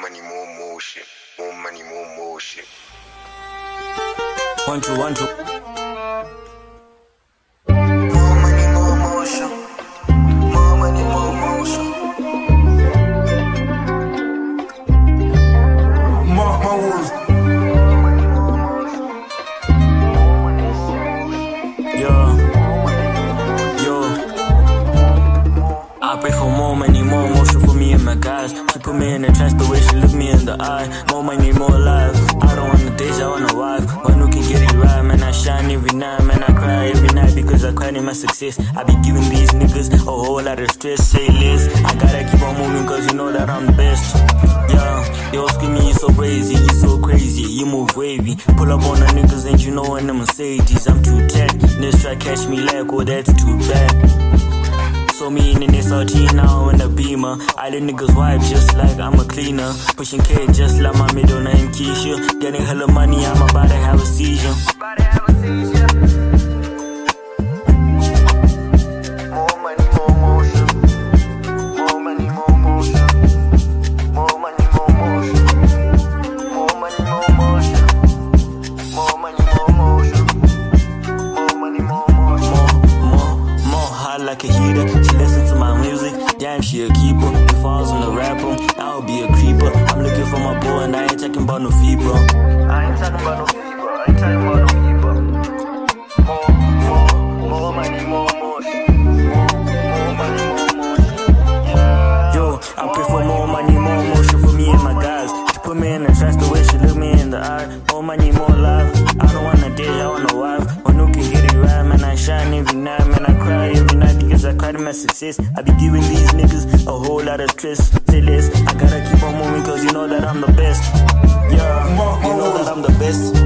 money, more shit. More money, more shit. 1 2 1 2. More money, more motion. More money, more motion. Mark my words. I pray for more money, more emotion for me and my guys. She put me in a trance the way she looked me in the eye. More money, more life. I don't want a days, I want a wife. One who can get it right, man. I shine every night, man. I cry every night because I cried in my success. I be giving these niggas a whole lot of stress. Say less, I gotta keep on moving cause you know that I'm the best. Yeah, yo, screaming, you so crazy, you so crazy, you move wavy. Pull up on the niggas and you know in the Mercedes. I'm too tech, this try catch me like, oh that's too bad. So me in this SRT now in the Beamer. I let niggas wipe just like I'm a cleaner. Pushing K just like my middle name Keisha. Getting hella money, I'm about to have a seizure. More money, more motion. More money, more motion. More money, more motion. More money, more motion. More money, more motion. More money, more motion. More hot like a heater. She listens to my music. Damn, she a keeper. If I was in the rapper, I'll be a creeper. I'm looking for my boy and I ain't talking about no fee, bro. I ain't talking about no fever. I ain't talking about no fever. More money, more motion. More money, more motion. Yeah. Yo, I pray for more money, more motion for me and my guys. She put me in a trance the way she looked me in the eye. More money, more life. I don't want a date, I want a wife. One who can get it right, man. I shine every night, man. I cry every night because I cried in my success. I be giving these niggas a whole lot of stress. Say less, I gotta keep on moving cause you know that I'm the best. Yeah, you know that I'm the best.